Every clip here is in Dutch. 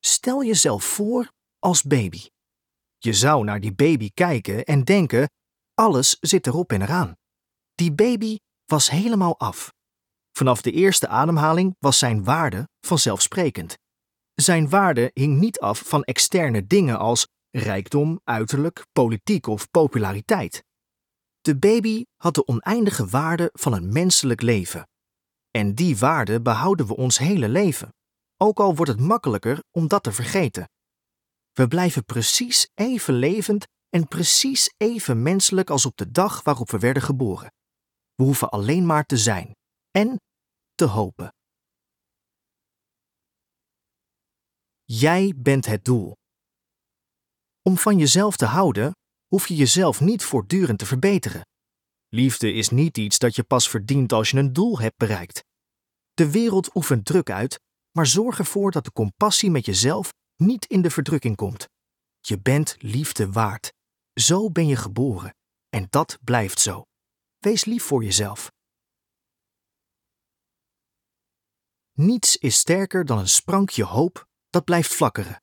Stel jezelf voor als baby. Je zou naar die baby kijken en denken, alles zit erop en eraan. Die baby was helemaal af. Vanaf de eerste ademhaling was zijn waarde vanzelfsprekend. Zijn waarde hing niet af van externe dingen als rijkdom, uiterlijk, politiek of populariteit. De baby had de oneindige waarde van een menselijk leven. En die waarde behouden we ons hele leven, ook al wordt het makkelijker om dat te vergeten. We blijven precies even levend en precies even menselijk als op de dag waarop we werden geboren. We hoeven alleen maar te zijn en te hopen. Jij bent het doel. Om van jezelf te houden, hoef je jezelf niet voortdurend te verbeteren. Liefde is niet iets dat je pas verdient als je een doel hebt bereikt. De wereld oefent druk uit, maar zorg ervoor dat de compassie met jezelf niet in de verdrukking komt. Je bent liefde waard. Zo ben je geboren. En dat blijft zo. Wees lief voor jezelf. Niets is sterker dan een sprankje hoop dat blijft flakkeren.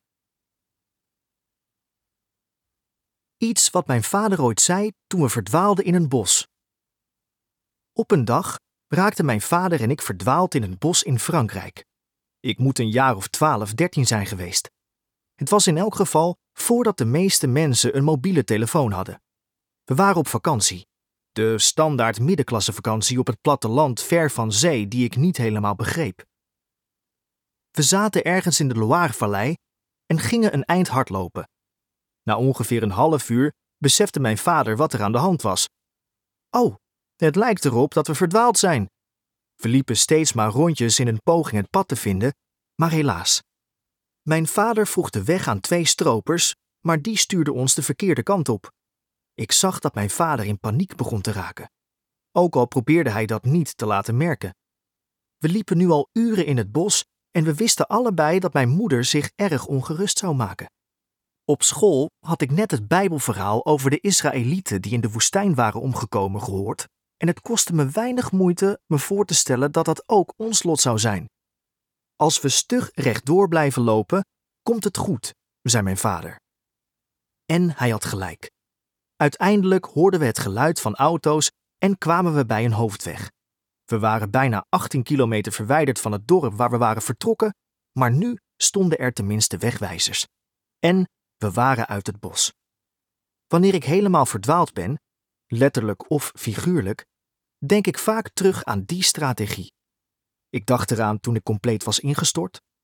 Iets wat mijn vader ooit zei toen we verdwaalden in een bos. Op een dag raakten mijn vader en ik verdwaald in een bos in Frankrijk. Ik moet een jaar of 12, 13 zijn geweest. Het was in elk geval voordat de meeste mensen een mobiele telefoon hadden. We waren op vakantie. De standaard middenklassevakantie op het platteland ver van zee die ik niet helemaal begreep. We zaten ergens in de Loirevallei en gingen een eind hardlopen. Na ongeveer een half uur besefte mijn vader wat er aan de hand was. Oh, het lijkt erop dat we verdwaald zijn. We liepen steeds maar rondjes in een poging het pad te vinden, maar helaas. Mijn vader vroeg de weg aan 2 stropers, maar die stuurden ons de verkeerde kant op. Ik zag dat mijn vader in paniek begon te raken. Ook al probeerde hij dat niet te laten merken. We liepen nu al uren in het bos en we wisten allebei dat mijn moeder zich erg ongerust zou maken. Op school had ik net het Bijbelverhaal over de Israëlieten die in de woestijn waren omgekomen gehoord en het kostte me weinig moeite me voor te stellen dat dat ook ons lot zou zijn. Als we stug rechtdoor blijven lopen, komt het goed, zei mijn vader. En hij had gelijk. Uiteindelijk hoorden we het geluid van auto's en kwamen we bij een hoofdweg. We waren bijna 18 kilometer verwijderd van het dorp waar we waren vertrokken, maar nu stonden er tenminste wegwijzers. En we waren uit het bos. Wanneer ik helemaal verdwaald ben, letterlijk of figuurlijk, denk ik vaak terug aan die strategie. Ik dacht eraan toen ik compleet was ingestort,